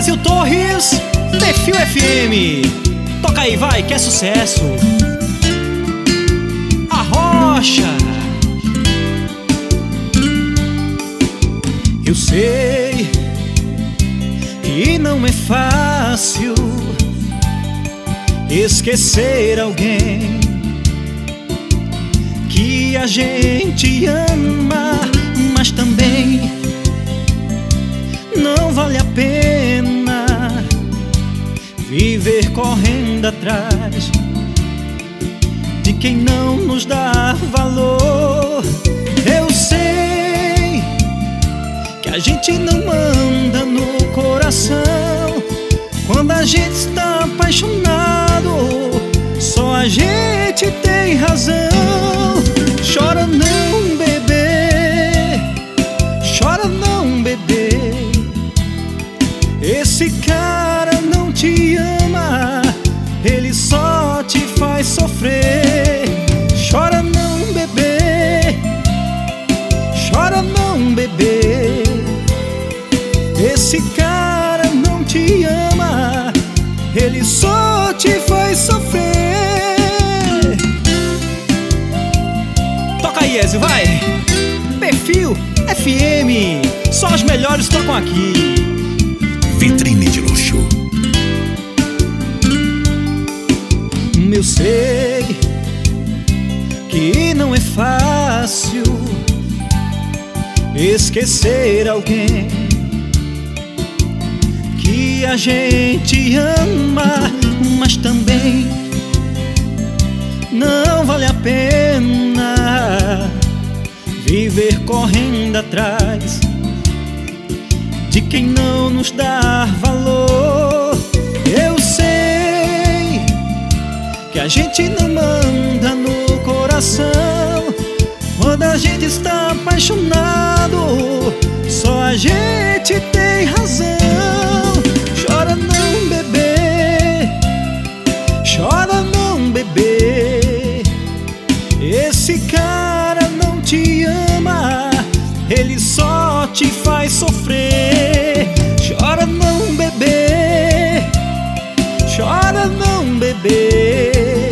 Iésio Torres, Perfil FM. Toca aí, vai, que é sucesso. A Rocha. Eu sei que não é fácil esquecer alguém que a gente ama, mas também não vale a pena viver correndo atrás de quem não nos dá valor. Eu sei que a gente não manda no coração quando a gente está apaixonado, só a gente tem razão. Chora não, bebê, chora não, bebê. Esse cara não te ama, ele só te faz sofrer. Chora não, bebê, chora não, bebê. Esse cara não te ama, ele só te faz sofrer. Toca aí, Iésio, vai! Perfil FM, só os melhores tocam aqui. Vitrine de luxo. Eu sei que não é fácil esquecer alguém que a gente ama, mas também não vale a pena viver correndo atrás de quem não nos dá valor. Eu sei que a gente não manda no coração quando a gente está apaixonado, só a gente tem razão. Chora não, bebê, chora não, bebê. Esse cara não te ama, ele só te faz sofrer. Chora não, bebê, chora não, bebê.